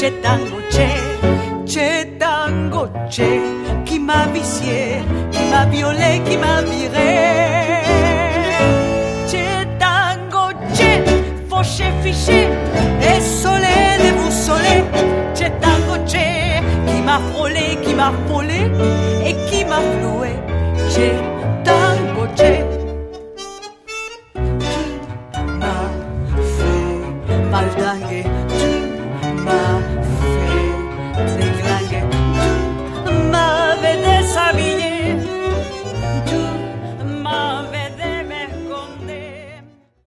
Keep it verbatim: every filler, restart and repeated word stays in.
c'è tango, c'è, c'è tango, c'è, qui m'a vicié, qui m'a violé, qui m'a viré. C'è tango, c'è, fauché, fiché, et soleil, et vous soleil. C'è tango, c'è, qui m'a frôlé, qui m'a frôlé, et qui m'a floué. C'è tango, c'è, qui m'a fait baldanger.